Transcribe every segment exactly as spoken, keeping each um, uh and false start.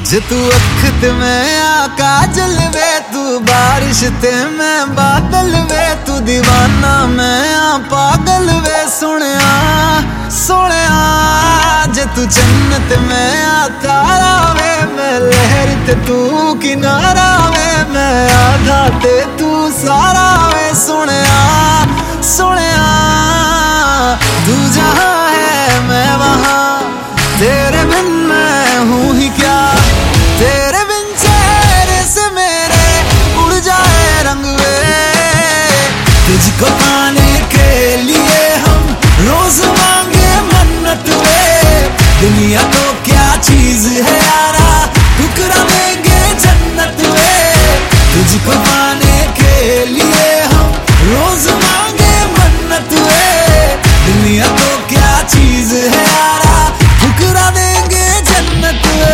जे तू अख ते मैं काजल वे, तू बारिश ते मैं बादल वे, तू दीवाना मैं आ पागल वे। सुनिया सुनिया जे तू जन्नत मैं आ तारा वे, मैं लहर ते तू किनारा वे, मैं आधा ते तू सारा वे। सुनिया सुनिया तू जहाँ है मैं वहाँ, तेरे बिन मैं हूँ ही क्या। तेरे बिन चेहरे से मेरे उड़ जाए रंग वे, तुझको पाने के लिए हम रोज मांगे मन्नत वे। दुनिया तो क्या चीज है यारा, ठुकरा देंगे जन्नत वे। तुझको पाने के लिए हम रोज मांगे मन्नत वे। दुनिया तो क्या चीज है यारा, ठुकरा देंगे जन्नत वे।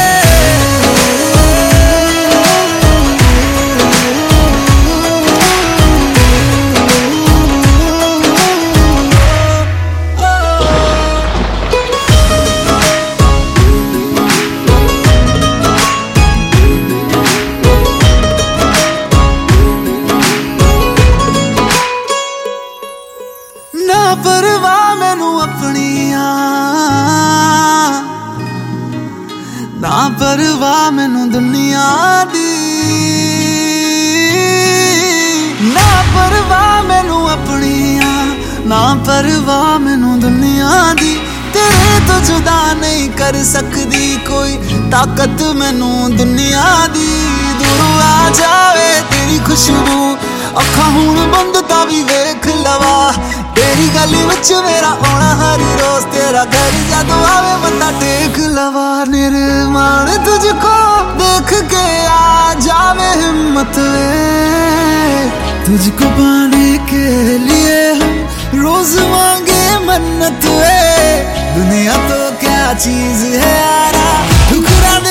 ना परवाह मैनू अपनिया, ना परवाह मैनू दुनिया दी, ना परवाह मैनू अपनिया, ना परवाह मैनू दुनिया दी। तेरे तो जुदा नहीं कर सकदी कोई ताकत मैनू दुनिया दी। दूर आ जावे तेरी खुशबू, अखा हुण बंद ता भी वेख लवा। तेरी गली विच मेरा आना हर रोज, तेरा घर जदों आवे मत्था टेक लवा। निर्माण तुझको देख के आ जावे हिम्मत वे, तुझको पाने के लिए हम रोज मांगे मन्नत वे। दुनिया तो क्या चीज है यारा, ठुकरा